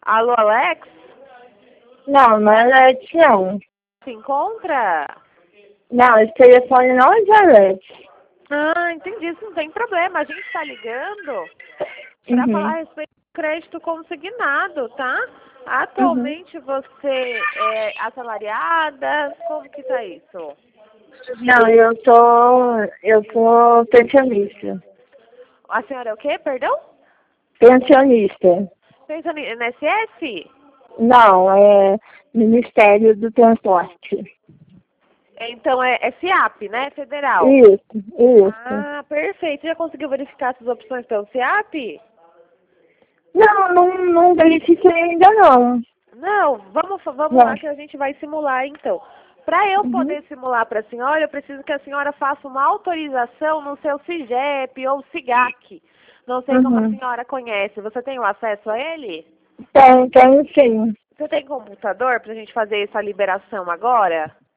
Alô, Alex? Não, não é Alex, não. Se encontra? Não, esse telefone não é de Alex. Ah, entendi. Isso não tem problema. A gente está ligando para falar a Uhum. respeito do crédito consignado, tá? Uhum. Atualmente você é assalariada? Como que tá isso? Não, eu sou pensionista. A senhora é o quê? Perdão? Pensionista. Pensa no INSS? Não, é Ministério do Transporte. Então é FIAP, né? Federal. Isso. Ah, perfeito. Já conseguiu verificar essas opções pelo FIAP? Não verifiquei ainda não. Não, vamos lá Não. que a gente vai simular então. Para eu Uhum. poder simular para a senhora, eu preciso que a senhora faça uma autorização no seu CIGEP ou SIGAC. Não sei como a Uhum. senhora conhece. Você tem o acesso a ele? Tem sim. Você tem computador para a gente fazer essa liberação agora?